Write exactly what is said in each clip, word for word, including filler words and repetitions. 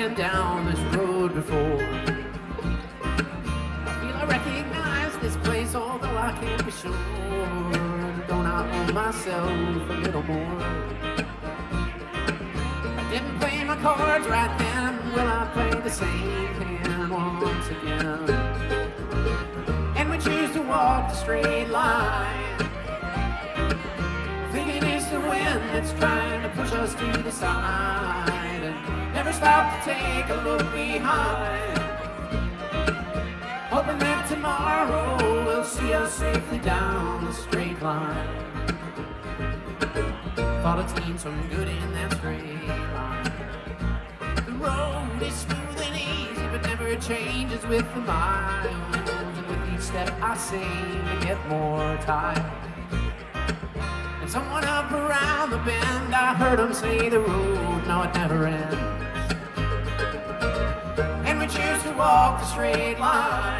been down this road before. I feel I recognize this place, although I can't be sure. Don't I owe myself a little more? I didn't play my cards right then. Will I play the same hand once again? And we choose to walk the straight line, thinking it's the wind that's trying to push us to the side, and never stop to take a look behind, hoping that tomorrow will see us safely down the straight line. Thought I'd seen some good in that straight line. The road is smooth and easy, but never changes with the miles, and with each step I seem to get more tired. And someone up around the bend, I heard him say the road, no, it never ends. And we choose to walk the straight line,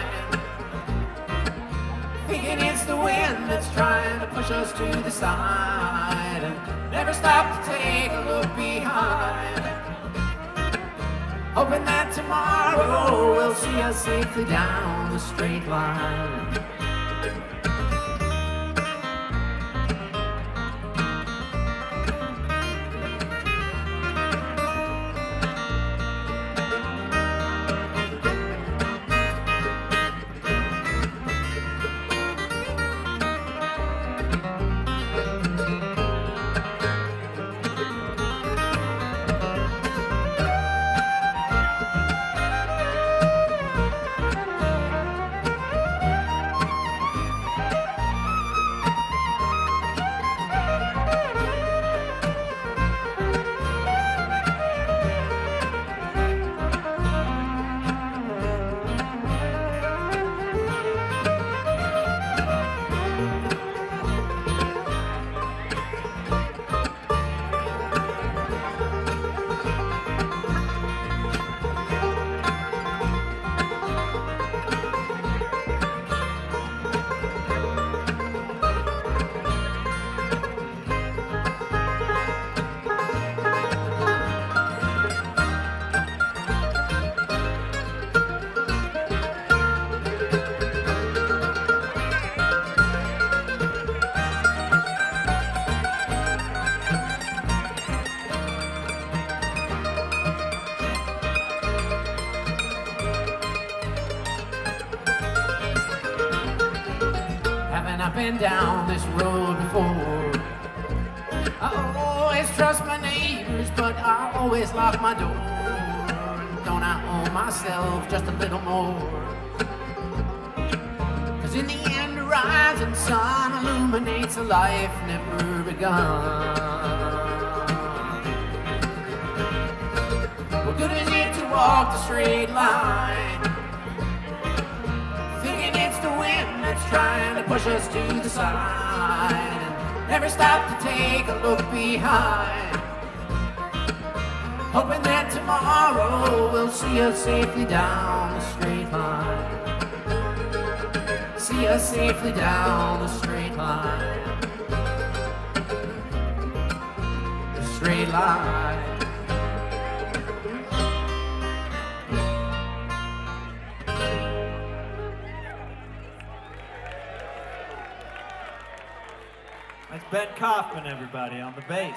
thinking it's the wind that's trying to push us to the side, and never stop to take a look behind, hoping that tomorrow will see us safely down the straight line. Been down this road before. I always trust my neighbors, but I always lock my door. Don't I owe myself just a little more? Cause in the end the rising sun illuminates a life never begun. What good is it to walk the straight line, that's trying to push us to the side, and never stop to take a look behind, hoping that tomorrow will see us safely down the straight line, see us safely down the straight line, the straight line. That's Ben Kaufman, everybody, on the bass.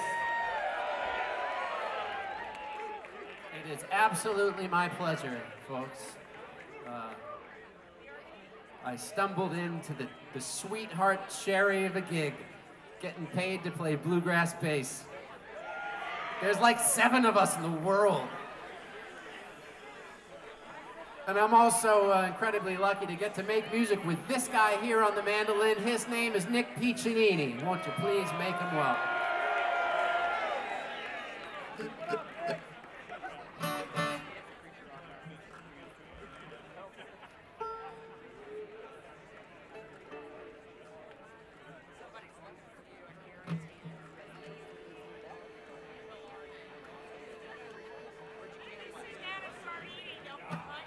It is absolutely my pleasure, folks. Uh, I stumbled into the, the sweetheart cherry of a gig, getting paid to play bluegrass bass. There's like seven of us in the world. And I'm also uh, incredibly lucky to get to make music with this guy here on the mandolin. His name is Nick Piccinini. Won't you please make him welcome?